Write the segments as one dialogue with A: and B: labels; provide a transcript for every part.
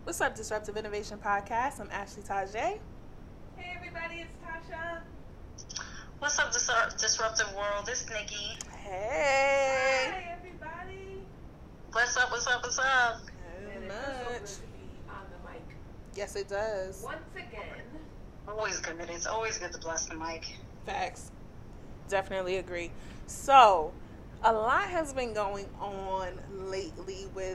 A: What's up, Disruptive Innovation Podcast? I'm Ashley Tajay.
B: Hey everybody, it's Tasha.
C: What's up, Disruptive World? It's Nikki.
A: Hey.
B: Hi everybody.
C: What's up?
A: Not
B: And it feels so good
A: much.
B: to be on the mic
A: Yes, it does.
B: once again.
C: Always good. It's always good to bless the mic.
A: Facts. Definitely agree. So, a lot has been going on lately with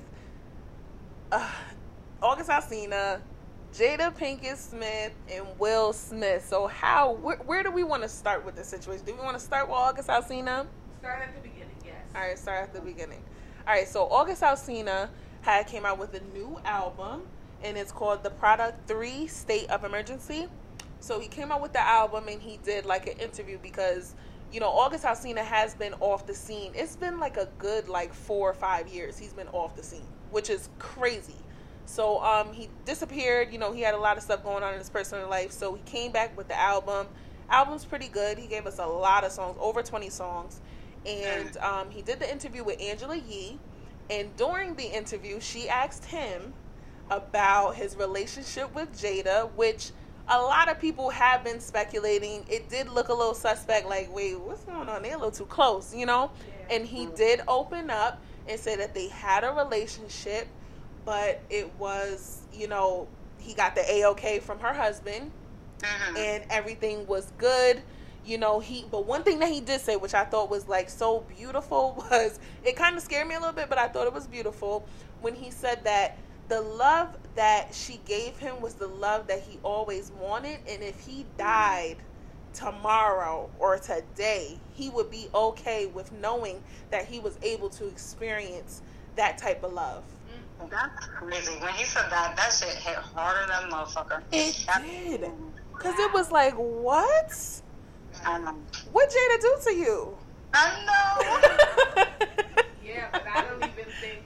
A: August Alsina, Jada Pinkett Smith, and Will Smith. So, where do we want to start with this situation? Do we want to start with August Alsina?
B: Start at the beginning, yes.
A: All right, start at the beginning. All right, so August Alsina came out with a new album, and it's called The Product 3 State of Emergency. So he came out with the album, and he did like an interview because, August Alsina has been off the scene. It's been like a good 4 or 5 years he's been off the scene, which is crazy. So he disappeared. He had a lot of stuff going on in his personal life. So he came back with the album. Album's pretty good. He gave us a lot of songs, over 20 songs. And he did the interview with Angela Yee. And during the interview, she asked him about his relationship with Jada, which a lot of people have been speculating. It did look a little suspect, like, wait, what's going on? They're a little too close,
B: Yeah.
A: And he did open up and say that they had a relationship, but it was, he got the A-OK from her husband, and everything was good. But one thing that he did say, which I thought was so beautiful, was it kind of scared me a little bit, but I thought it was beautiful when he said that the love that she gave him was the love that he always wanted, and if he died tomorrow or today, he would be okay with knowing that he was able to experience that type of love.
C: That's crazy. When he said that, that shit hit harder than motherfucker.
A: It did. Because it was like, what?
C: I know.
A: What Jada do to you?
C: I know.
B: Yeah, but I don't even think,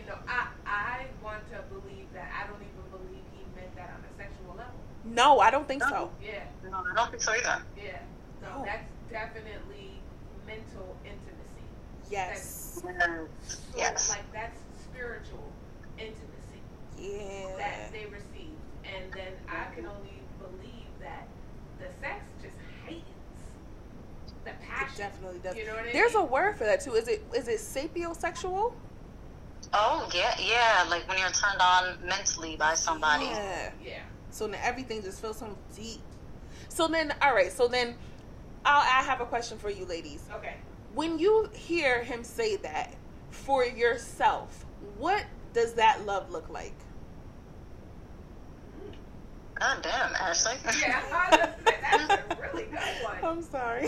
B: I want to believe that. I don't even believe he meant that on a sexual level.
A: No, I don't think so.
B: Yeah,
C: No, I don't think so either.
B: yeah. No,
A: No.
B: that's definitely mental intimacy.
A: Yes.
C: Yes. Yes.
B: That's spiritual intimacy
A: Yeah.
B: that they received. And then I can only believe that the sex just heightens the
A: It
B: passion.
A: definitely does.
B: You know what I
A: There's a
B: mean?
A: word for that too. Is it sapiosexual?
C: Oh, yeah. Like when you're turned on mentally by somebody.
A: Yeah.
B: Yeah.
A: So then everything just feels so deep. So then, all right. So then, I have a question for you, ladies.
B: Okay.
A: When you hear him say that for yourself, what does that love look like?
C: God damn, Ashley.
B: Yeah, that's a really good one.
A: I'm sorry.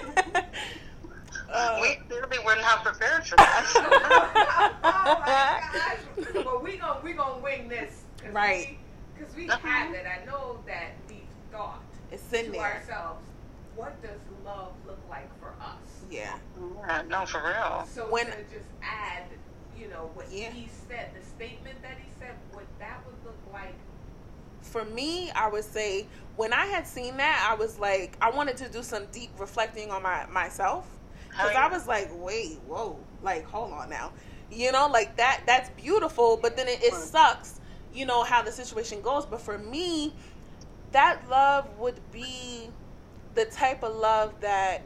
C: We clearly wouldn't have prepared for that.
B: Oh my gosh. Well, we gonna wing this.
A: Right.
B: Because we have it. I know that we've thought
A: It's in
B: to
A: there.
B: ourselves, what does love look like for us?
A: Yeah.
C: Yeah, no, for real.
B: So
A: When-
B: to just add, what
A: Yeah.
B: he said, the statement that he said, what that would look like.
A: For me, I would say when I had seen that, I was like, I wanted to do some deep reflecting on myself. Because I was like, wait, whoa, hold on now. That's beautiful, but then it sucks, how the situation goes. But for me, that love would be the type of love that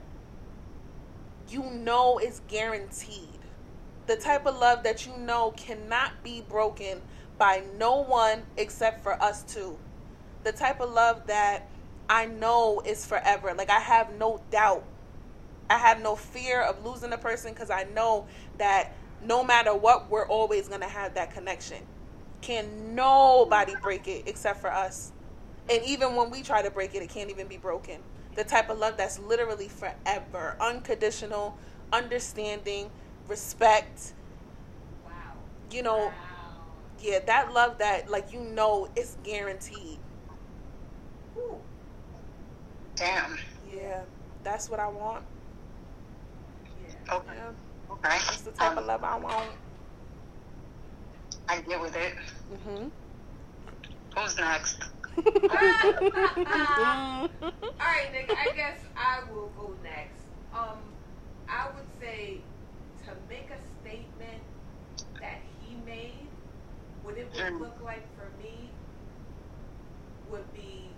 A: is guaranteed. The type of love that cannot be broken by no one except for us two. The type of love that I know is forever. I have no doubt. I have no fear of losing a person because I know that no matter what, we're always going to have that connection. Can nobody break it except for us. And even when we try to break it, it can't even be broken. The type of love that's literally forever. Unconditional, understanding, respect.
B: Wow.
A: Wow. Yeah, that love that, it's guaranteed.
B: Ooh.
C: Damn.
A: Yeah, that's what I want.
B: Yeah.
C: Okay.
A: Yeah,
C: Okay.
A: that's the type of love I want.
C: I get with it.
A: Mm-hmm.
C: Who's next?
B: All right, Nick. I guess I will go next. I would say to make a statement that he made What it would look like for me would be,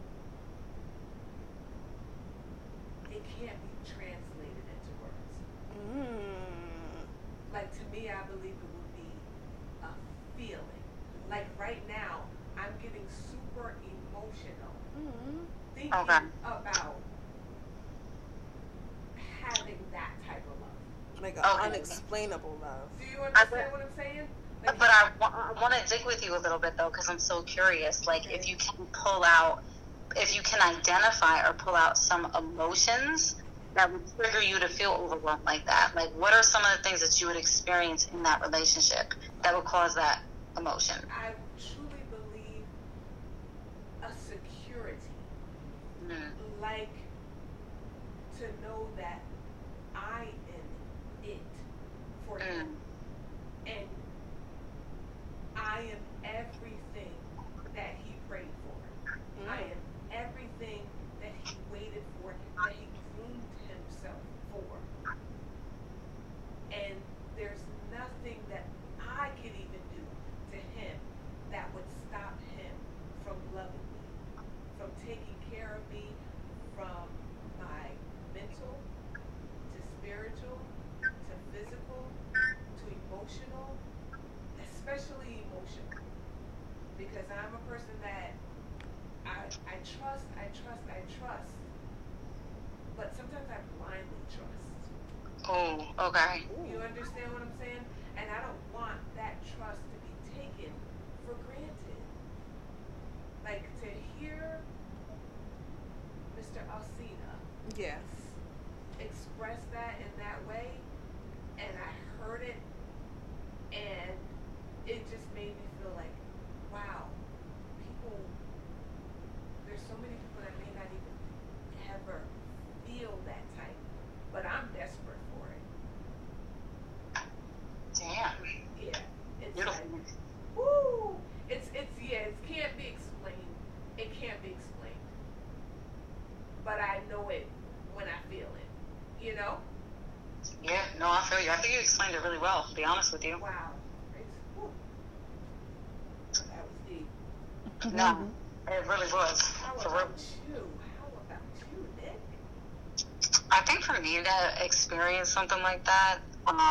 B: it can't be translated into words. Like, to me, I believe it would be a feeling. Like, right now, I'm getting super emotional thinking about having that type of love.
A: Like an unexplainable love.
B: Do you understand what I'm saying? Like,
C: but I want to dig with you a little bit, though, because I'm so curious. Like, if you can identify or pull out some emotions that would trigger you to feel overwhelmed like that. Like, what are some of the things that you would experience in that relationship that would cause that emotion?
B: I truly believe a security. Like, to know that I am it for him. And I am everything that he prayed for. I am everything that he waited for, that he groomed himself for. And there's nothing that I could even do to him that would stop him from loving me, from taking care of me, from my mental to spiritual to physical to emotional, especially emotional. Because I'm a person that I trust, but sometimes I blindly trust.
C: Oh, okay.
B: You understand what I'm saying? And I don't want that trust to be taken for granted. Like, to hear Mr. Alcina express that in that way, and I heard it, and it just made me feel like, wow, there's so many people that may not even ever feel that type, but I'm desperate for it.
C: Damn.
B: Yeah. It's
C: beautiful.
B: like, woo! It can't be explained. It can't be explained. But I know it when I feel it. You know?
C: Yeah, no, I feel you. I think you explained it really well, to be honest with you.
B: Wow. That was deep.
C: No, it really was.
B: How
C: For
B: about
C: real.
B: you? Nick?
C: I think for me to experience something like that,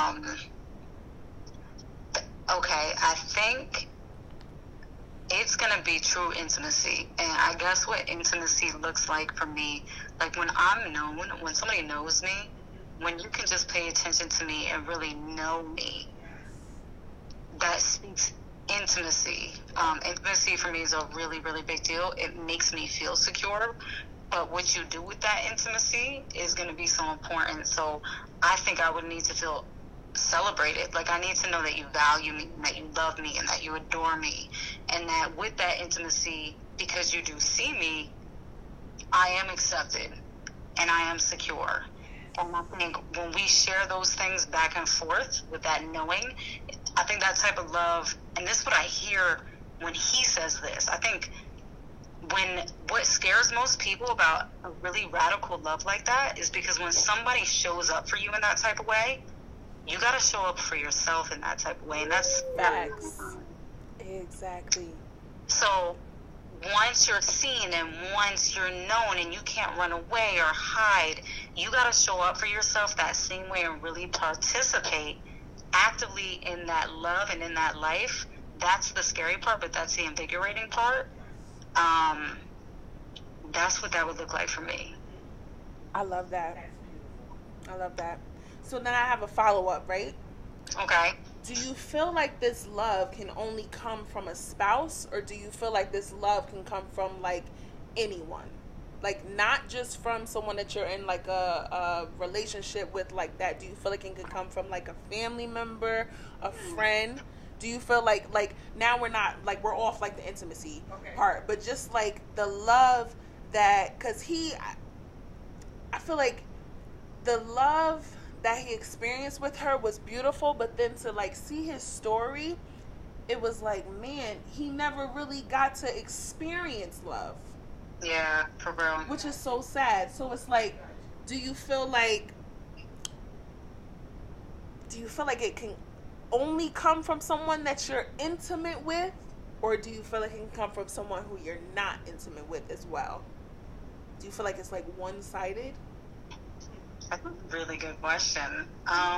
C: okay, I think it's going to be true intimacy. And I guess what intimacy looks like for me, like when I'm known, when somebody knows me, when you can just pay attention to me and really know me, that speaks intimacy. Intimacy for me is a really, really big deal. It makes me feel secure. But what you do with that intimacy is going to be so important. So I think I would need to feel celebrated. Like, I need to know that you value me, and that you love me, and that you adore me. And that with that intimacy, because you do see me, I am accepted and I am secure. And I think when we share those things back and forth with that knowing, I think that type of love, and this is what I hear when he says this, I think what scares most people about a really radical love like that is because when somebody shows up for you in that type of way, you got to show up for yourself in that type of way. And that's
A: facts. Exactly.
C: So once you're seen and once you're known and you can't run away or hide, you got to show up for yourself that same way and really participate actively in that love and in that life. That's the scary part, but that's the invigorating part. That's what that would look like for me.
A: I love that. I love that. So then I have a follow-up, right?
C: Okay.
A: Do you feel like this love can only come from a spouse, or do you feel like this love can come from, like, anyone? Like, not just from someone that you're in, like, a relationship with like that. Do you feel like it can come from, like, a family member, a friend? Do you feel like now we're not, like, we're off, like, the intimacy part, but just, like, the love that, because I feel like the love that he experienced with her was beautiful, but then to, like, see his story, it was like, man, he never really got to experience love.
C: Yeah, for real.
A: Which is so sad. So it's like, do you feel like it can only come from someone that you're intimate with, or do you feel like it can come from someone who you're not intimate with as well? Do you feel like it's like one-sided?
C: That's a really good question.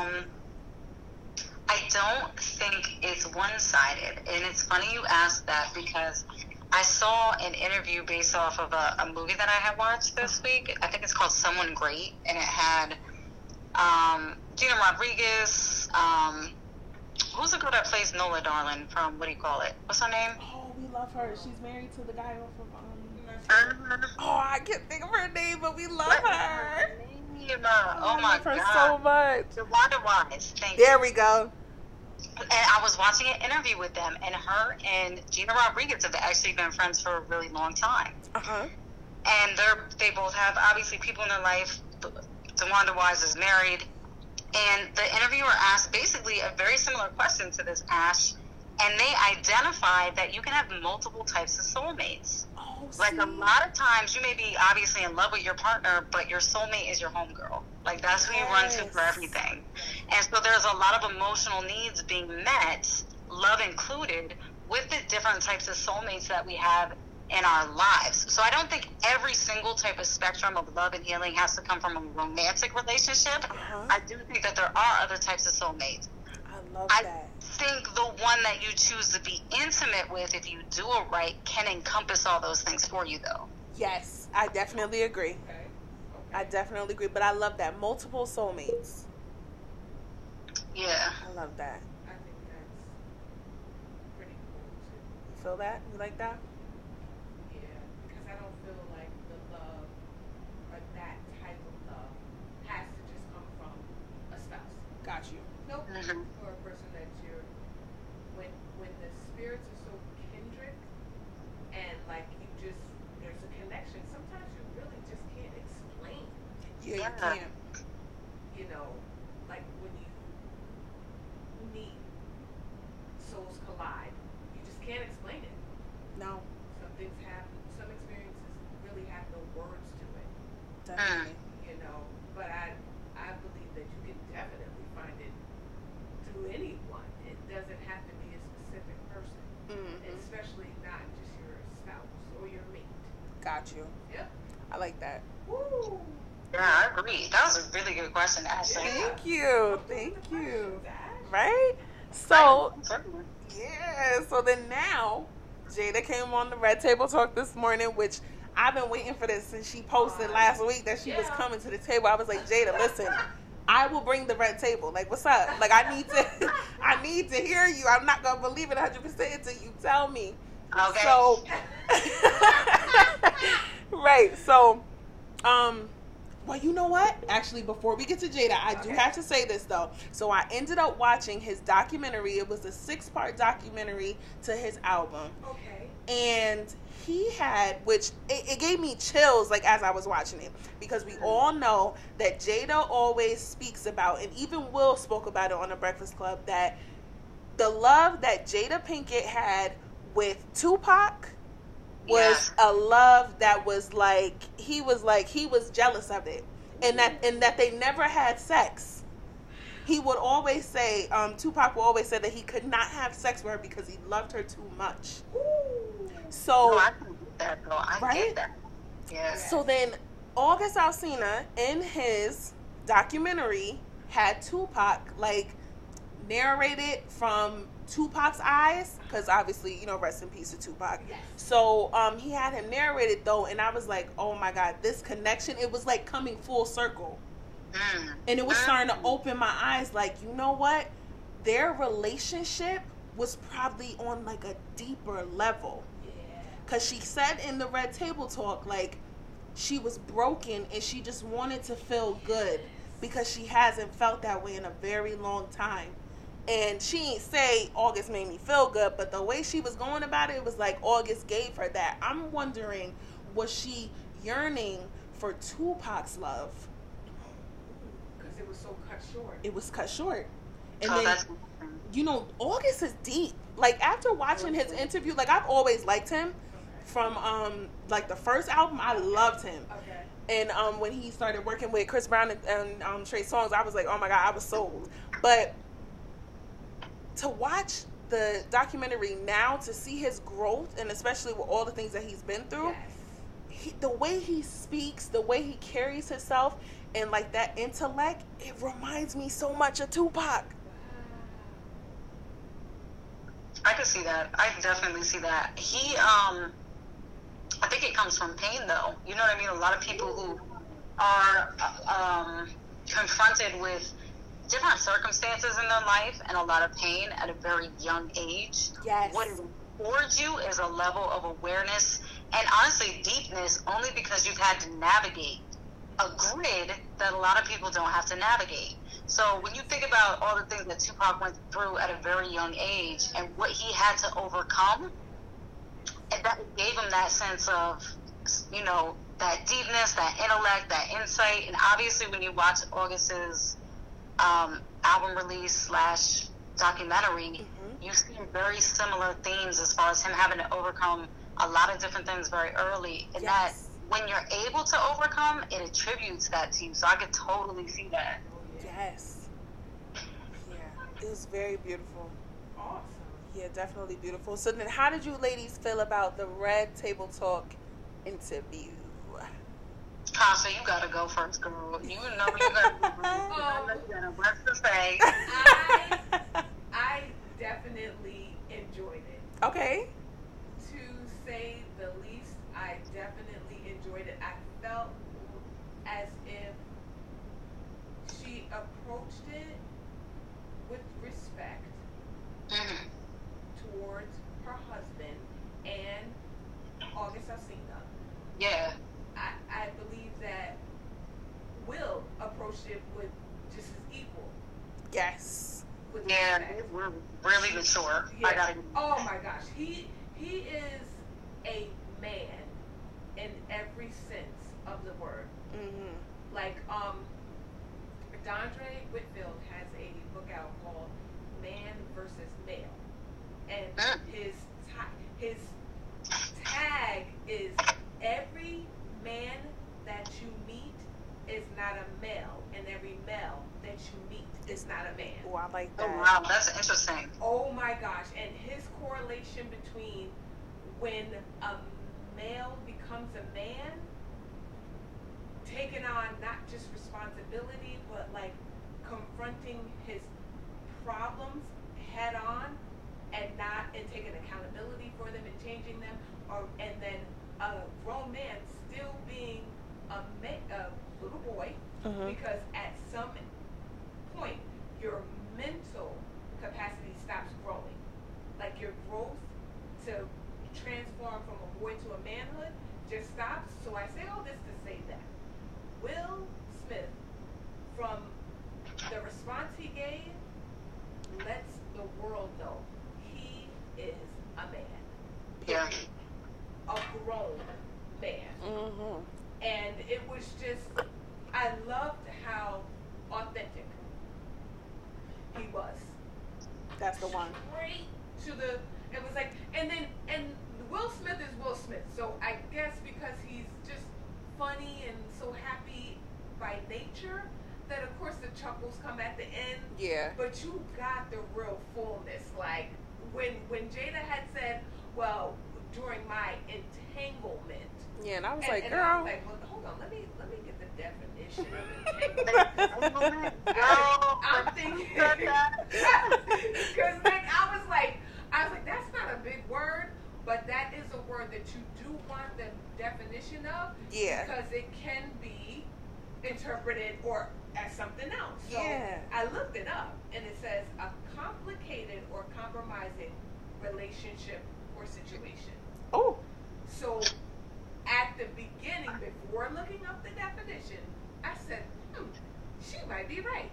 C: I don't think it's one-sided. And it's funny you asked that because I saw an interview based off of a movie that I had watched this week. I think it's called Someone Great. And it had Gina Rodriguez. Who's the girl that plays Nola Darling from, what do you call it? What's her name?
A: Oh, we love her. She's married to the guy off of Oh, I can't think of her name, but we love her.
C: Oh my
A: I love her
C: God.
A: so much.
C: DeWanda Wise.
A: There we go.
C: And I was watching an interview with them, and her and Gina Rodriguez have actually been friends for a really long time.
A: Uh-huh.
C: And they both have, obviously, people in their life. DeWanda Wise is married. And the interviewer asked basically a very similar question to this, Ash. And they identified that you can have multiple types of soulmates.
A: Oh,
C: like, a lot of times, you may be obviously in love with your partner, but your soulmate is your homegirl. Like, that's who you run to for everything. And so there's a lot of emotional needs being met, love included, with the different types of soulmates that we have in our lives. So I don't think every single type of spectrum of love and healing has to come from a romantic relationship.
A: Uh-huh.
C: I do think that there are other types of soulmates.
A: I love
C: I
A: that.
C: think the one that you choose to be intimate with, if you do it right, can encompass all those things for you, though.
A: Yes, I definitely agree.
B: Okay.
A: I definitely agree, but I love that. Multiple soulmates.
C: Yeah.
A: I love that.
B: I think that's pretty cool too.
A: You feel that? You like that?
B: Yeah, because I don't feel like the love, or that type of love, has to just come from a spouse.
A: Got you.
B: Nope.
C: Mhm.
B: Or a person that you're, when the spirits are so kindred, and like there's a connection. Sometimes you really just can't explain.
A: Yeah,
C: Yeah.
A: you can.
B: You know, like when you meet, souls collide. You just can't explain it.
A: No,
B: Some things happen. Some experiences really have no words to it.
A: definitely.
B: You know, but I believe that you can definitely find it through anyone. It doesn't have to be a specific person,
A: Mm-hmm.
B: especially not just your spouse or your mate.
A: Got you.
B: Yep.
A: I like that.
B: Woo.
C: Yeah, I agree. That was a really good question, Ashley.
A: Thank you. Thank you.
B: Ash.
A: Right? So,
C: Certainly.
A: yeah. So then now, Jada came on the Red Table Talk this morning, which I've been waiting for this since she posted last week that she was
B: Yeah.
A: coming to the table. I was like, Jada, listen, I will bring the red table. Like, what's up? Like, I need to hear you. I'm not gonna believe it 100% until you tell me.
C: Okay.
A: So, right. So, well, you know what? Actually, before we get to Jada, I do have to say this though. So I ended up watching his documentary. It was a 6-part documentary to his album.
B: Okay.
A: And he had, which it gave me chills like as I was watching it, because we all know that Jada always speaks about, and even Will spoke about it on the Breakfast Club, that the love that Jada Pinkett had with Tupac was a love that was like he was jealous of it, and that they never had sex. He would always say, Tupac would always say that he could not have sex with her because he loved her too much.
B: Ooh.
A: So,
C: No, I can get that, though. I
A: Right?
C: get that. Yeah.
A: so then August Alsina in his documentary had Tupac like narrated from Tupac's eyes, because obviously, rest in peace to Tupac.
B: Yes.
A: So he had him narrated though, and I was like, oh my God, this connection, it was like coming full circle.
C: Mm.
A: And it was starting to open my eyes, like, you know what? Their relationship was probably on like a deeper level.
B: Yeah.
A: Because she said in the Red Table Talk, like, she was broken and she just wanted to feel good because she hasn't felt that way in a very long time. And she ain't say August made me feel good, but the way she was going about it, it was like August gave her that. I'm wondering, was she yearning for Tupac's love?
B: Because it was so cut short.
A: It was cut short. And
C: Oh,
A: then,
C: that's
A: August is deep. Like, after watching his interview, like, I've always liked him. From, like, the first album, I loved him.
B: Okay.
A: And when he started working with Chris Brown and Trey Songz, I was like, oh my God, I was sold. But to watch the documentary now, to see his growth, and especially with all the things that he's been through, the way he speaks, the way he carries himself, and like that intellect, it reminds me so much of Tupac.
C: I can see that. I definitely see that. He, I think it comes from pain, though. You know what I mean? A lot of people who are confronted with different circumstances in their life and a lot of pain at a very young age.
A: Yes.
C: What affords you is a level of awareness and honestly deepness, only because you've had to navigate a grid that a lot of people don't have to navigate. So when you think about all the things that Tupac went through at a very young age and what he had to overcome, and that gave him that sense of, you know, that deepness, that intellect, that insight. And obviously when you watch August's album release / documentary, you see very similar themes as far as him having to overcome a lot of different things very early. And that when you're able to overcome, it attributes that to you. So I could totally see that.
A: Yes. Yeah. It was very beautiful.
B: Awesome.
A: Yeah, definitely beautiful. So then how did you ladies feel about the Red Table Talk interview?
C: Kasha, you gotta go first, girl. You know you gotta what's to say.
B: I definitely enjoyed it.
A: Okay.
B: To say the least, I definitely enjoyed it. I felt as if she approached it with respect towards her husband and August Alsina.
C: Yeah.
B: I believe that Will approached it with just as equal.
A: Yes.
B: With
C: Yeah,
B: respect.
C: we're really mature.
B: Yeah.
C: I gotta.
B: Oh my gosh, he is a man in every sense of the word. Like Dondre Whitfield has a book out called Man versus Male, and his tag is every man that you meet is not a male, and every male that you meet is not a man.
A: Oh, I like that.
C: Oh wow, that's interesting.
B: Oh my gosh, and his correlation between when a male becomes a man, taking on not just responsibility, but like confronting his problems head on and taking accountability for them and changing them, and then a grown man still being a little boy, because at some point your mental capacity stops growing. Like your growth to transform from a boy to a manhood just stops. So I say all this to say that Will Smith, from the response he gave, lets the world know he is a man.
C: Yeah.
B: A grown man. And it was just, I loved how authentic he was.
A: That's the one.
B: Straight to the, it was like, and Will Smith is Will Smith. So I guess because he's just funny and so happy by nature, that of course the chuckles come at the end.
A: Yeah.
B: But you got the real fullness. Like when Jada had said, well, during my entanglement.
A: Yeah, and I was
B: And
A: like,
B: I
A: girl.
B: was like, well, hold on, let me get the definition of entanglement. I'm thinking, because like I was like, that's not a big word, but that is a word that you do want the definition of.
A: Yeah.
B: Because it can be interpreted or as something else. So
A: Yeah.
B: I looked it up, and it says a complicated or compromising relationship or situation.
A: Oh.
B: So at the beginning, before looking up the definition, I said, she might be right.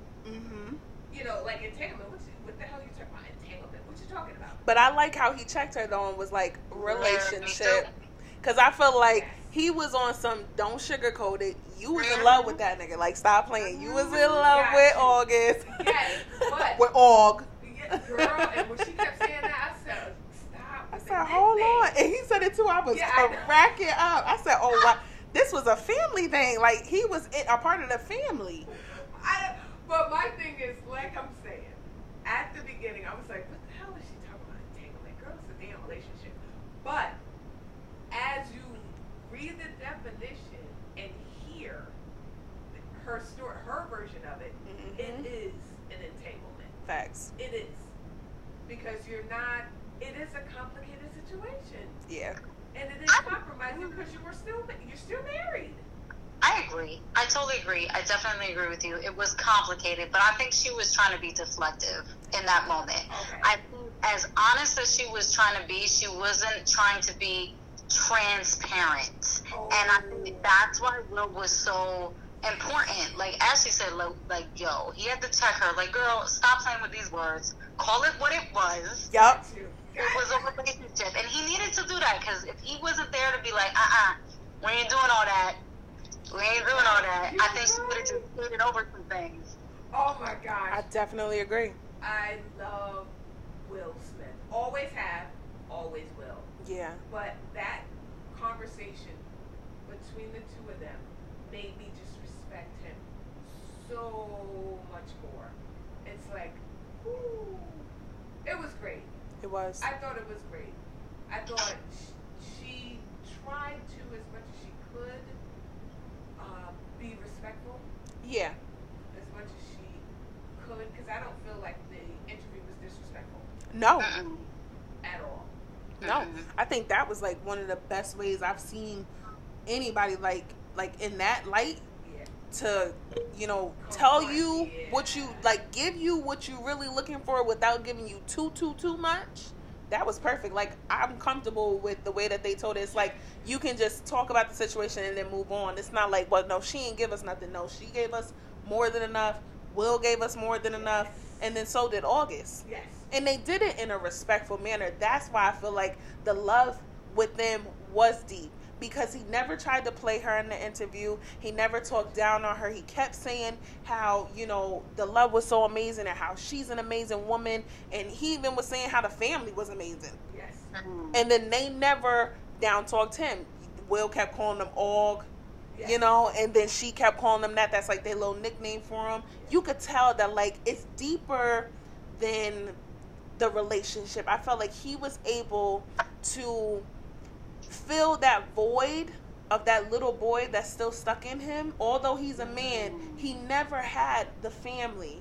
B: You know, like entanglement. What the hell are you talking about? Entanglement. What you talking about?
A: But I like how he checked her though and was like, relationship. Because I feel like he was on some don't sugarcoat it. You was in love with that nigga. Like, stop playing. You was in love with August.
B: Yes, but.
A: With Aug.
B: Yeah, girl, and when she kept saying that, I said, stop.
A: I said, hold on. And he said it too. I was cracking up. I said, oh, wow. This was a family thing. Like, he was a part of the family.
B: But my thing is, like I'm saying, at the beginning, beginning, I was like, what the hell is she talking about entanglement? Girl, it's a damn relationship. But as you read the definition and hear her story, her version of it, it is an entanglement.
A: Facts.
B: It is. Because it is a complicated situation.
A: Yeah.
B: And it is compromising because you're still married.
C: I agree. I totally agree. I definitely agree with you. It was complicated, but I think she was trying to be deflective in that moment.
B: Okay.
C: I think as honest as she was trying to be, she wasn't trying to be transparent.
B: Oh.
C: And I think that's why Will was so important. Like Ashley said, like, yo, he had to check her. Like, girl, stop playing with these words. Call it what it was.
A: Yup.
C: It was a relationship. And he needed to do that because if he wasn't there to be like, we ain't doing all that. We ain't doing all that. I think she would have just skated over some things.
B: Oh my gosh.
A: I definitely agree.
B: I love Will Smith. Always have, always will.
A: Yeah.
B: But that conversation between the two of them made me just respect him so much more. It's like, ooh. It was great.
A: It was.
B: I thought it was great. I thought she tried to, as much as she could, be respectful.
A: Yeah.
B: As much as she could, because I don't feel like the interview was disrespectful
A: No.
B: at all.
A: No. I think that was like one of the best ways I've seen anybody like in that light
B: Yeah.
A: to, tell
B: Comfort,
A: you
B: yeah.
A: what you give you what you really looking for without giving you too much. That was perfect. Like, I'm comfortable with the way that they told it. It's like you can just talk about the situation and then move on. It's not like, well, no, she ain't give us nothing. No, she gave us more than enough. Will gave us more than enough. And then so did August.
B: Yes.
A: And they did it in a respectful manner. That's why I feel like the love with them was deep. Because he never tried to play her in the interview. He never talked down on her. He kept saying how, the love was so amazing and how she's an amazing woman. And he even was saying how the family was amazing.
B: Yes.
A: And then they never down talked him. Will kept calling them Og,
B: Yes.
A: and then she kept calling them that. That's like their little nickname for him. You could tell that, like, it's deeper than the relationship. I felt like he was able to fill that void of that little boy that's still stuck in him. Although he's a man, he never had the family.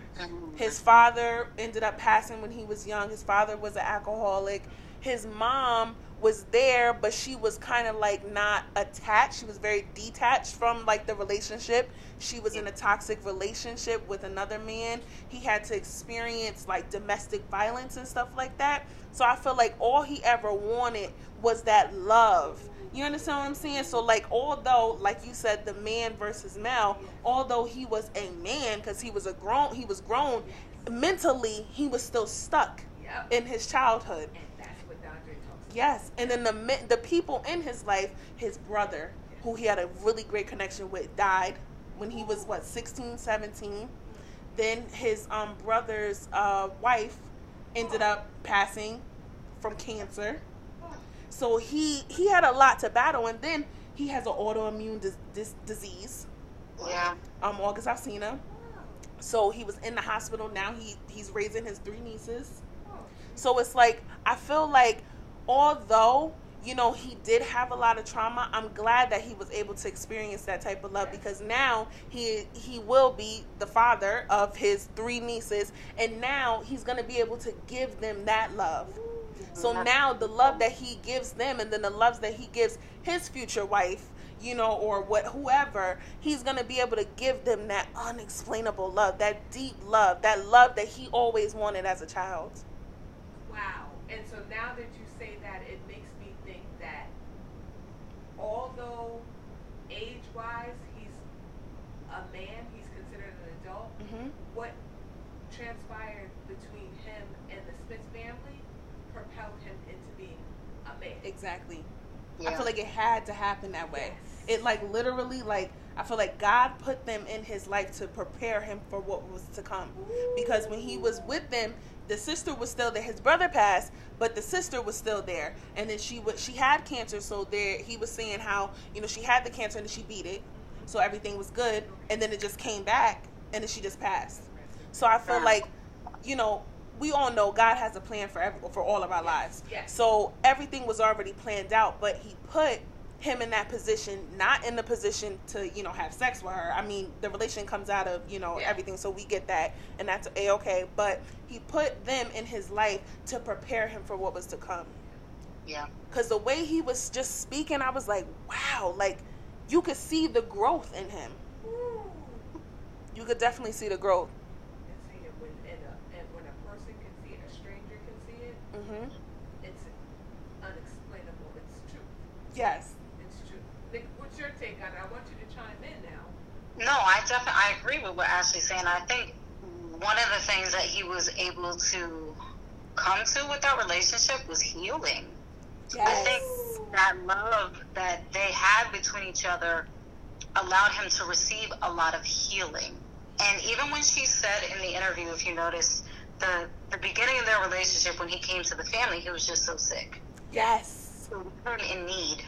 A: His father ended up passing when he was young. His father was an alcoholic. His mom was there, but she was kind of like not attached. She was very detached from like the relationship. She was in a toxic relationship with another man. He had to experience like domestic violence and stuff like that. So I feel like all he ever wanted was that love. You understand what I'm saying? So like, although, like you said, the man versus Mel, although he was a man because he was grown, mentally he was still stuck in his childhood.
B: And that's what Dondre talks about.
A: Yes, and then the people in his life, his brother, who he had a really great connection with, died when he was 16, 17. Then his brother's wife ended up passing from cancer. So he had a lot to battle, and then he has an autoimmune disease.
C: Yeah.
A: August Alsina. So he was in the hospital. Now he's raising his 3 nieces. So it's like, I feel like although, he did have a lot of trauma, I'm glad that he was able to experience that type of love, because now he will be the father of his 3 nieces, and now he's going to be able to give them that love. So now the love that he gives them, and then the loves that he gives his future wife, or whoever, he's going to be able to give them that unexplainable love, that deep love, that love that he always wanted as a child.
B: Wow. And so now that you say that, it makes me think that although age-wise he's a man, he's considered an adult, what transpired between him and the Smith family propelled him into being a man.
A: Exactly.
C: Yeah.
A: I feel like it had to happen that way.
B: Yes.
A: It like literally, like, I feel like God put them in his life to prepare him for what was to come. Because when he was with them, the sister was still there. His brother passed, but the sister was still there. And then she had cancer, so there he was saying how, she had the cancer and then she beat it. So everything was good, and then it just came back and then she just passed. So I feel like, we all know God has a plan for all of our lives.
B: Yes.
A: So everything was already planned out, but he put him in that position, not in the position to, have sex with her. I mean, the relation comes out of, everything, so we get that, and that's A-okay. But he put them in his life to prepare him for what was to come.
C: Yeah.
A: Because the way he was just speaking, I was like, wow, like, you could see the growth in him.
B: Ooh.
A: You could definitely see the growth.
B: And see it when a person can see it, a stranger can see it,
A: Mm-hmm.
B: it's unexplainable. It's true.
A: Yes.
B: It's true. Nick, what's your take on it? I want you to chime in now.
C: No, I agree with what Ashley's saying. I think one of the things that he was able to come to with that relationship was healing.
A: Yes.
C: I think that love that they had between each other allowed him to receive a lot of healing. And even when she said in the interview, if you notice, the beginning of their relationship, when he came to the family, he was just so sick.
A: Yes.
C: So in need.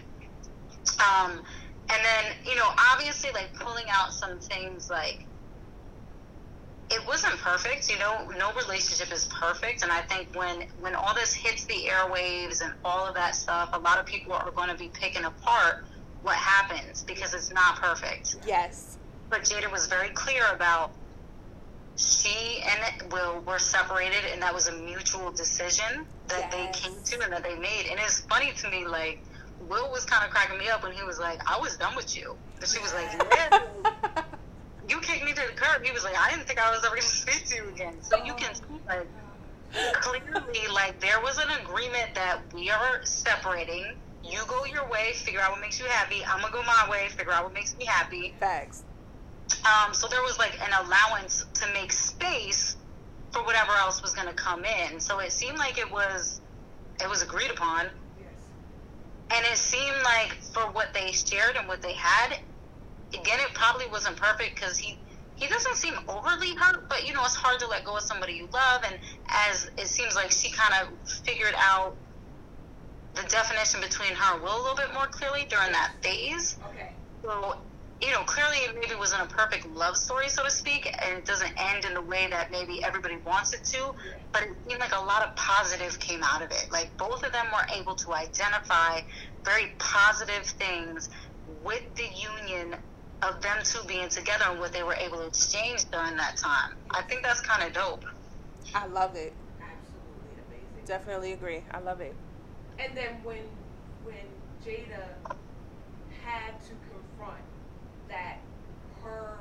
C: And then, obviously, like, pulling out some things, like, it wasn't perfect, no relationship is perfect. And I think when all this hits the airwaves and all of that stuff, a lot of people are going to be picking apart what happens because it's not perfect.
A: Yes.
C: But Jada was very clear about she and Will were separated, and that was a mutual decision that they came to and that they made. And it's funny to me, like, Will was kind of cracking me up when he was like, I was done with you. And she was like, yeah. You kicked me to the curb. He was like, I didn't think I was ever going to speak to you again. So you can see, like, clearly, like, there was an agreement that we are separating. You go your way, figure out what makes you happy. I'm going to go my way, figure out what makes me happy.
A: Facts.
C: So there was, like, an allowance to make space for whatever else was going to come in. So it seemed like it was agreed upon. And it seemed like for what they shared and what they had, again, it probably wasn't perfect because he doesn't seem overly hurt, but, it's hard to let go of somebody you love. And as it seems like she kind of figured out the definition between her and Will a little bit more clearly during that phase.
B: Okay.
C: So, clearly it maybe wasn't a perfect love story, so to speak, and it doesn't end in the way that maybe everybody wants it to, but it seemed like a lot of positive came out of it. Like, both of them were able to identify very positive things with the union of them two being together and what they were able to exchange during that time. I think that's kind of dope.
A: I love it.
B: Absolutely amazing.
A: Definitely agree. I love it.
B: And then when Jada had to confront that her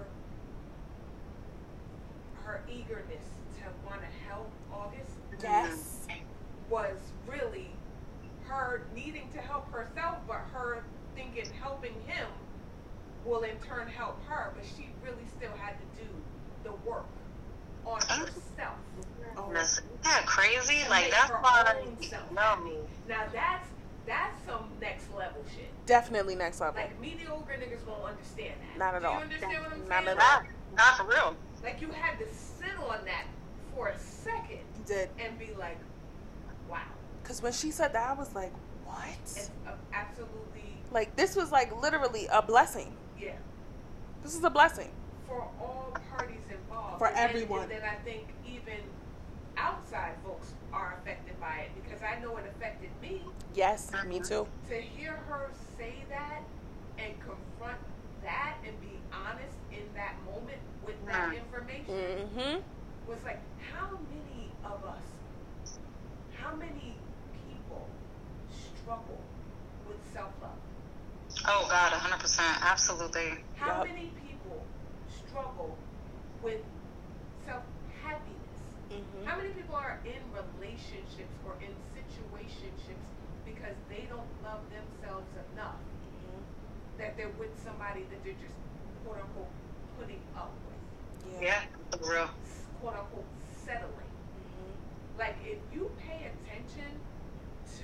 B: eagerness to want to help August
A: Yes.
B: was really her needing to help herself, but her thinking helping him will in turn help her, but she really still had to do the work on herself.
C: Oh, isn't that crazy?
B: To
C: Like,
B: make
C: that's
B: her
C: why
B: own self happy. Now that's some next level shit.
A: Definitely next level.
B: Like, mediocre niggas won't understand that.
A: Not at all.
B: Do you understand what I'm
A: Not
B: saying?
A: at all.
C: not for real.
B: Like, you had to sit on that for a second
A: You did.
B: and be like, wow.
A: Because when she said that, I was like, what?
B: It's absolutely,
A: Like, this was like literally a blessing.
B: yeah,
A: This is a blessing.
B: for all parties involved.
A: For
B: And
A: everyone.
B: And then I think even outside folks are affected by it, because I know it affected me.
A: Yes, me too.
B: To hear her say that and confront that and be honest in that moment with that information
A: Mm-hmm.
B: was like, how many of us, how many people struggle with self-love?
C: Oh, God, 100%. Absolutely.
B: How
A: Yup.
B: many people struggle with self-happiness?
A: Mm-hmm.
B: How many people are in relationships or in situationships because they don't love themselves enough that they're with somebody that they're just quote unquote putting up with,
C: Yeah, for real.
B: quote unquote settling. Like, if you pay attention to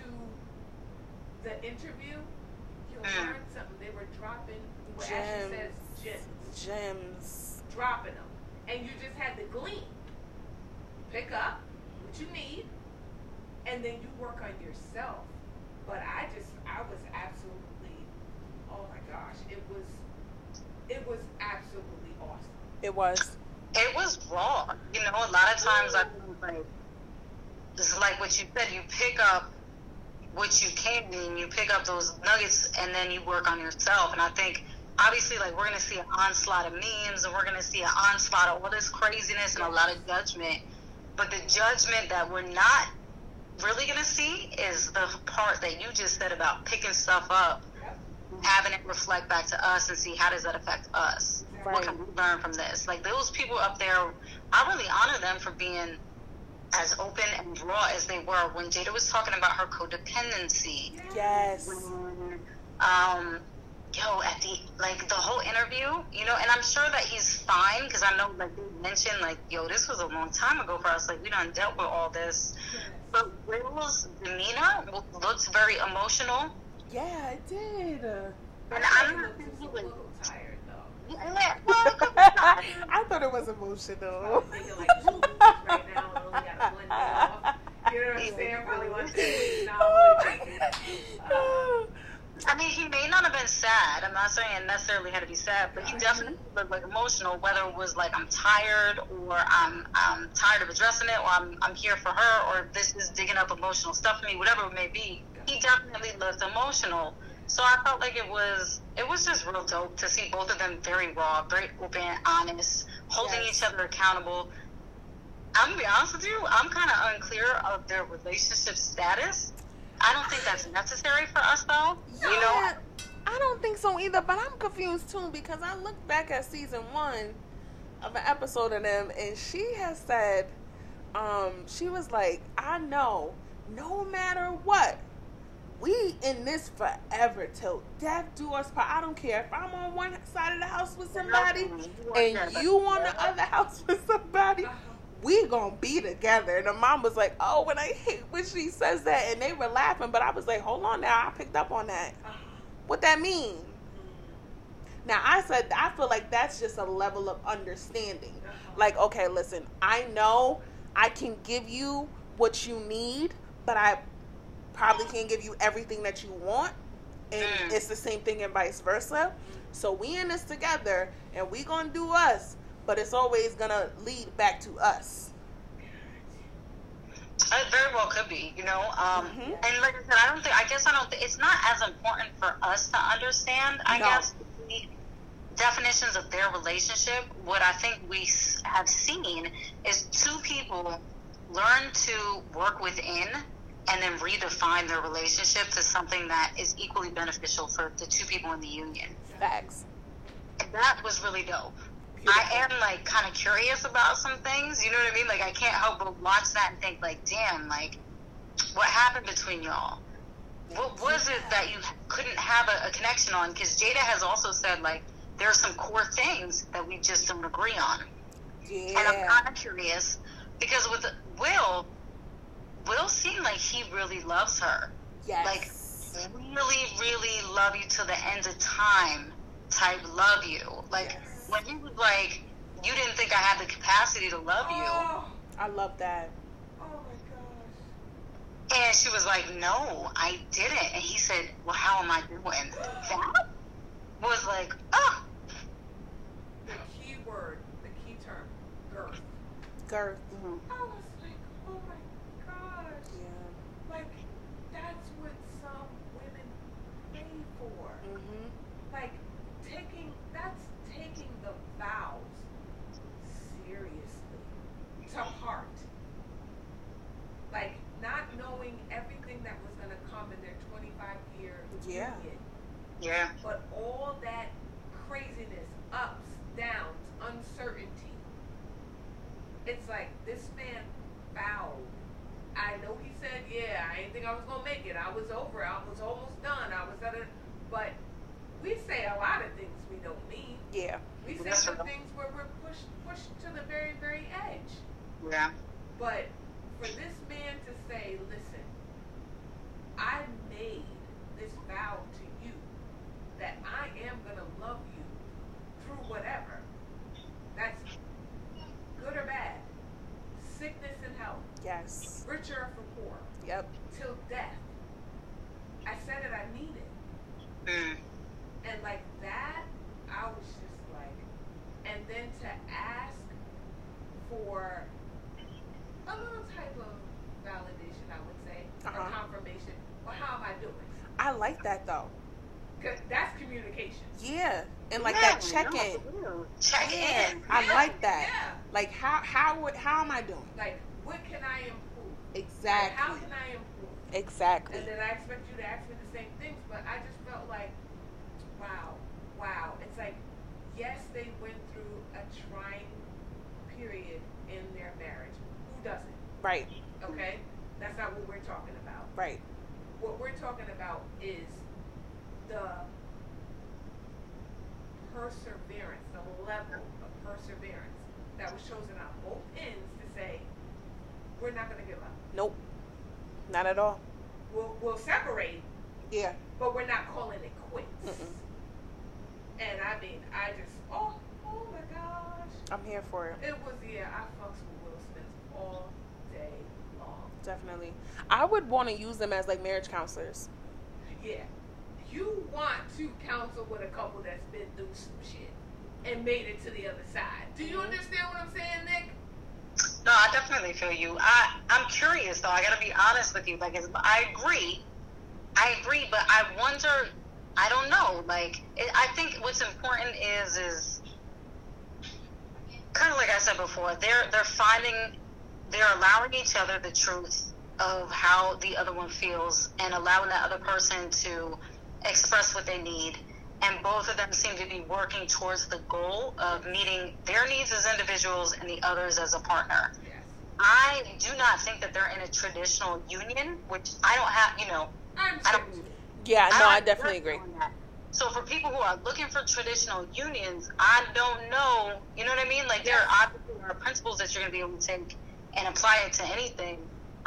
B: the interview, you'll learn something. They were dropping, what Ashley says,
A: Gems.
B: dropping them, and you just had to glean, pick up what you need, and then you work on yourself. But I was absolutely, oh my gosh, it was absolutely awesome.
A: It was.
C: It was raw. A lot of times I feel like it's like what you said, you pick up what you can do, you pick up those nuggets, and then you work on yourself. And I think, obviously, like, we're going to see an onslaught of memes, and we're going to see an onslaught of all this craziness and a lot of judgment. But the judgment that we're not really going to see is the part that you just said about picking stuff up, having it reflect back to us, and see how does that affect us.
A: Right.
C: What can we learn from this? Like, those people up there, I really honor them for being as open and raw as they were when Jada was talking about her codependency.
A: Yes.
C: At the whole interview, you know, and I'm sure that he's fine, because I know, like, they mentioned, like, this was a long time ago for us, like, we done dealt with all this. But Will's demeanor looks very emotional.
A: Yeah, it did.
C: And
B: I'm a little tired, though.
A: I thought it was emotional.
B: I'm thinking, like, 2 weeks right now, and only got 1 day off. You know what I'm saying? Probably 1 day now.
C: I mean, he may not have been sad. I'm not saying it necessarily had to be sad, but he definitely looked like emotional, whether it was like, I'm tired, or I'm tired of addressing it, or I'm here for her, or this is digging up emotional stuff for me, whatever it may be. He definitely looked emotional. So I felt like it was just real dope to see both of them very raw, very open, honest, holding each other accountable. I'm going to be honest with you, I'm kind of unclear of their relationship status. I don't think that's necessary for us, though.
A: Yeah,
C: you know,
A: I don't think so either, but I'm confused, too, because I looked back at season 1 of an episode of them, and she has said, she was like, I know, no matter what, we in this forever till death do us part. I don't care if I'm on one side of the house with somebody and you on the other house with somebody. We gonna be together. And the mom was like, oh, when I hate when she says that, and they were laughing, but I was like, hold on now, I picked up on that. What that mean? Now I said, I feel like that's just a level of understanding. Like, okay, listen, I know I can give you what you need, but I probably can't give you everything that you want. And it's the same thing and vice versa. So we in this together, and we gonna do us, but it's always gonna lead back to us.
C: It very well could be, you know. And like I said, I don't think it's not as important for us to understand, I guess, the definitions of their relationship. What I think we have seen is 2 people learn to work within and then redefine their relationship to something that is equally beneficial for the 2 people in the union.
A: Facts.
C: That was really dope. I am, like, kind of curious about some things, you know what I mean? Like, I can't help but watch that and think, like, damn, like, what happened between y'all? What was it that you couldn't have a connection on? Because Jada has also said, like, there are some core things that we just don't agree on.
A: Yeah.
C: And I'm kind of curious, because with Will seemed like he really loves her.
A: Yes.
C: Like, really, really love you till the end of time type love you. Like, when he was like, you didn't think I had the capacity to love you.
A: I love that.
B: Oh my gosh.
C: And she was like, no, I didn't. And he said, well, how am I doing? That was like, oh.
B: The key word, the key term, girth.
A: Girth.
B: I was like, oh my gosh.
A: Yeah.
B: Like, that's what some women pay for. Like, that's taking the vows seriously to heart. Like, not knowing everything that was going to come in their 25-year union.
C: Yeah.
B: But all that craziness, ups, downs, uncertainty. It's like, this man vowed. I know he said, yeah, I didn't think I was going to make it. I was over it. I was almost done. I was at it. But we say a lot of things we don't mean.
A: Yeah.
B: We say some things where we're pushed to the very, very edge.
C: Yeah.
B: But for this man to say, listen, I made this vow to you that I am going to love you through whatever. That's good or bad. Sickness and health.
A: Yes.
B: Richer or poor.
A: Yep.
B: Till death. I said it, I mean it. And like that, I was just like, and then to ask for a little type of validation
A: I like that though.
B: Cause that's communication.
A: Yeah, and like that check-in.
C: Check in.
A: I like that.
B: Yeah.
A: Like how am I doing?
B: Like, what can I improve?
A: Exactly.
B: Like, how can I improve?
A: Exactly.
B: And then I expect you to ask me the same things, but I just felt like, wow. It's like, yes, they went through a trying period in their marriage. Who doesn't?
A: Right.
B: Okay? That's not what we're talking about.
A: Right.
B: What we're talking about is the perseverance, the level of perseverance that was chosen on both ends to say, we're not going to give up.
A: Nope. Not at all.
B: We'll separate,
A: Yeah.
B: but we're not calling it quits.
A: Mm-mm.
B: And I mean, I just, oh my gosh.
A: I'm here for it.
B: It was, I fucks with Will Smith all day long.
A: Definitely. I would want to use them as like marriage counselors.
B: Yeah. You want to counsel with a couple that's been through some shit and made it to the other side. Do you understand what I'm saying, Nick?
C: No, I definitely feel you. I'm curious though. I gotta be honest with you. Like, I agree, but I wonder. I don't know. Like, I think what's important is kind of like I said before. They're allowing each other the truth of how the other one feels and allowing that other person to express what they need. And both of them seem to be working towards the goal of meeting their needs as individuals and the others as a partner.
B: Yes.
C: I do not think that they're in a traditional union, which I don't have, I don't.
A: Yeah, no, I
C: don't
A: definitely agree.
C: on that. So for people who are looking for traditional unions, I don't know, you know what I mean? Like, there obviously are principles that you're going to be able to take and apply it to anything.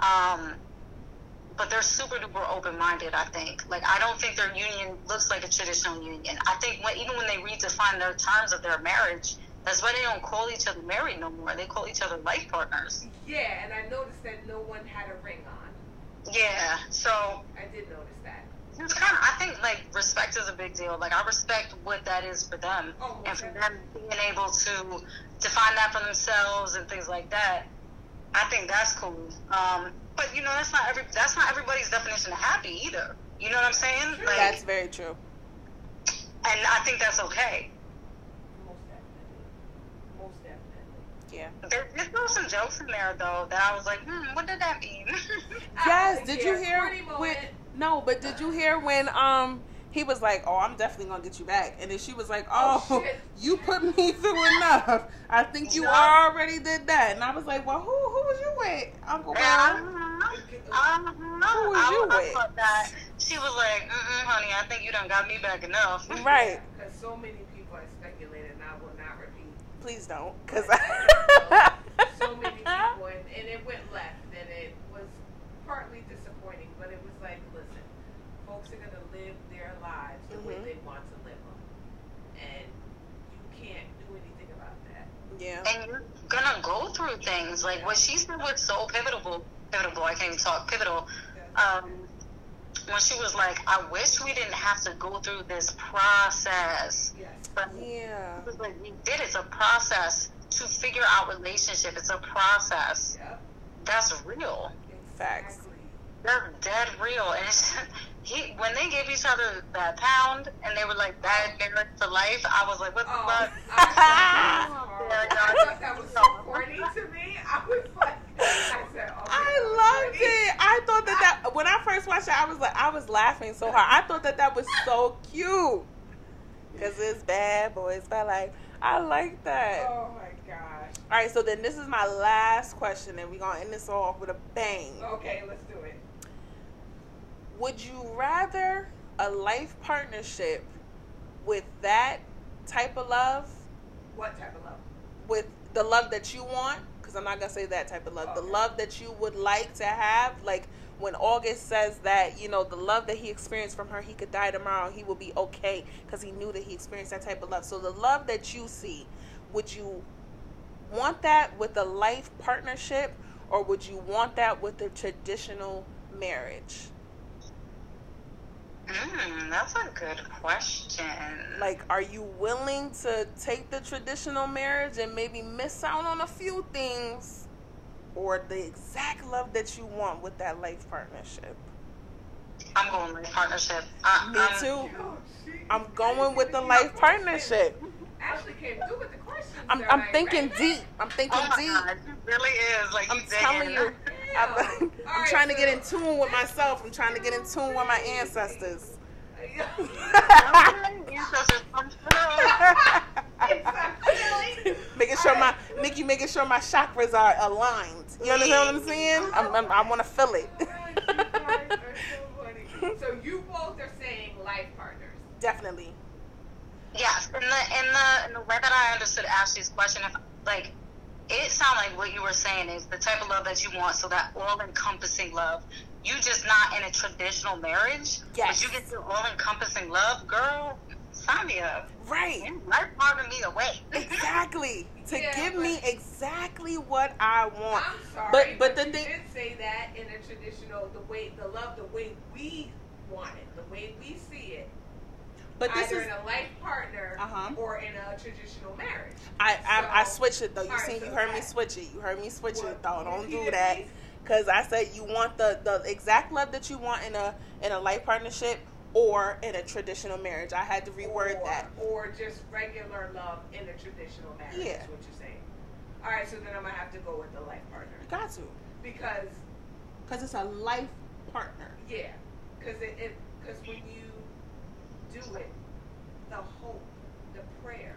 C: But they're super duper open-minded, I think. Like, I don't think their union looks like a traditional union. I think even when they redefine their terms of their marriage, that's why they don't call each other married no more. They call each other life partners.
B: Yeah, and I noticed that no one had a ring on.
C: Yeah, so
B: I did notice that.
C: it's kind of, I think, like, respect is a big deal. Like, I respect what that is for them.
B: Oh,
C: and for them being able to define that for themselves and things like that, I think that's cool. But that's not everybody's definition of happy either. You know what I'm saying? Like,
A: That's very true.
C: And I think that's okay.
B: Most definitely.
A: Yeah.
C: There's some jokes in there though that I was like, what did that mean?
A: Yes. Did you
B: Yeah,
A: hear
B: pretty
A: when?
B: moment.
A: No, but did you hear when he was like, "Oh, I'm definitely gonna get you back," and then she was like, "Oh,
B: shit.
A: you put me through enough. I think you already did that." And I was like, "Well, who was you with, Uncle Will?" Who was you
C: I
A: with?
C: thought that she was like, honey, I think you done got me back enough.
A: Right.
B: Because so many people have speculated, and I will not repeat.
A: Please don't, because
B: So many people, and it went left, and it was partly disappointing, but it was like, listen, folks are going to live their lives the way they want to live them, and you can't do anything about that.
A: Yeah.
C: And you're gonna go through things. Like, what she said was so pivotal, I can't even talk, pivotal. When she was like, I wish we didn't have to go through this process.
B: Yes.
C: But
A: Yeah.
C: it was like, we did. It's a process to figure out relationship. It's a process.
B: Yep.
C: That's real.
A: Facts.
B: Exactly.
C: They're dead real. And it's, when they gave each other that pound and they were like, that married for life, I was like, what the fuck?
B: I thought that was so corny to me. I was like, I said, oh,
A: I loved it. I thought that when I first watched it, I was laughing so hard. I thought that was so cute. Because it's bad boys by life. I like that.
B: Oh my gosh.
A: All right, so then this is my last question, and we're going to end this off with a bang.
B: Okay, let's do it.
A: Would you rather a life partnership with that type of love?
B: What type of love?
A: With the love that you want? Because I'm not going to say that type of love.
B: Okay.
A: The love that you would like to have. Like when August says that, the love that he experienced from her, he could die tomorrow. He will be okay because he knew that he experienced that type of love. So the love that you see, would you want that with a life partnership, or would you want that with a traditional marriage?
C: That's a good question.
A: Like, are you willing to take the traditional marriage and maybe miss out on a few things, or the exact love that you want with that life partnership?
C: I'm going life partnership.
A: Me too. I'm going with the life partnership.
B: Ashley came through with the questions.
A: I'm thinking deep. I'm thinking deep.
C: God, it really is. Like,
A: I'm telling you. I'm trying to get in tune with myself. I'm trying to get in tune with my ancestors. making sure my chakras are aligned. You understand what I'm saying? I want to feel it.
B: So you both are saying life partners.
A: Definitely.
C: Yes, in the way that I understood Ashley's question, it sounded like what you were saying is the type of love that you want, so that all-encompassing love. You just not in a traditional marriage,
A: yes.
C: But you get the all-encompassing love, girl. Sign me up.
A: Right.
C: Life partner me away.
A: Exactly. Give me exactly what I want.
B: I'm sorry,
A: but the
B: you
A: thing
B: did say that in a traditional, the way we want it, the way we see it.
A: But this
B: either
A: is
B: in a life partner or in a traditional marriage.
A: I switched it though. You heard me switch it. You heard me switch it though. Don't do that. Because I said you want the exact love that you want in a life partnership or in a traditional marriage. I had to reword that.
B: Or just regular love in a traditional marriage.
A: Yeah.
B: Is what you're saying. All right, so then I'm gonna have to go with the life partner.
A: You got to.
B: Because
A: it's a life partner.
B: Yeah. Because when you do it, the hope, the prayer,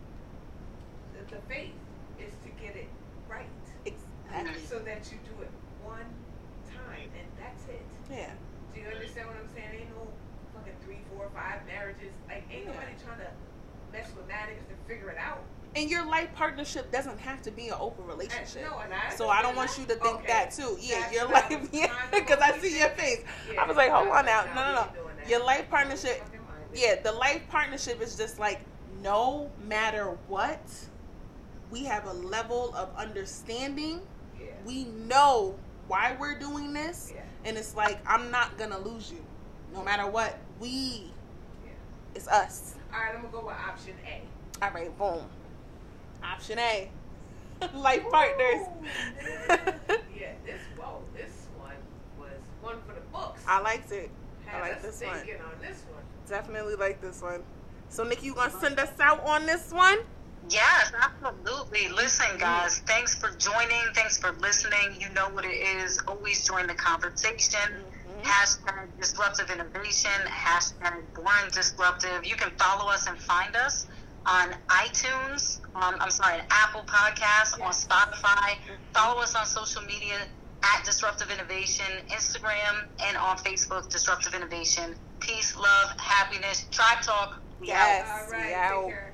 B: the faith is to get it right.
A: Exactly.
B: So that you do it one time and that's it.
A: Yeah.
B: Do you understand what I'm saying? Ain't no fucking 3, 4, 5 marriages. Like, ain't nobody trying to mess with matters to figure it out.
A: And your life partnership doesn't have to be an open relationship.
B: So
A: I don't want you to think that too. Yeah, your life. Yeah, because I see your face. I was like, hold on now. No. Your life partnership. Yeah, the life partnership is just like, no matter what, we have a level of understanding.
B: Yeah.
A: We know why we're doing this, and it's like, I'm not gonna lose you, no matter what. It's us.
B: All right, I'm gonna go with option A.
A: All right, boom. Option A. Life partners.
B: Yeah, this one was one for the books.
A: I liked it. I like
B: this
A: one.
B: On this one.
A: Definitely like this one. So, Nikki, you gonna send us out on this one?
C: Yes, absolutely. Listen, guys, thanks for joining. Thanks for listening. You know what it is. Always join the conversation. Hashtag disruptive innovation. Hashtag born disruptive. You can follow us and find us on iTunes. Apple Podcasts, on Spotify. Follow us on social media at Disruptive Innovation, Instagram, and on Facebook, Disruptive Innovation. Peace, love, happiness, Tribe Talk.
A: Yes.
B: All right.
A: Yeah.
B: Take care.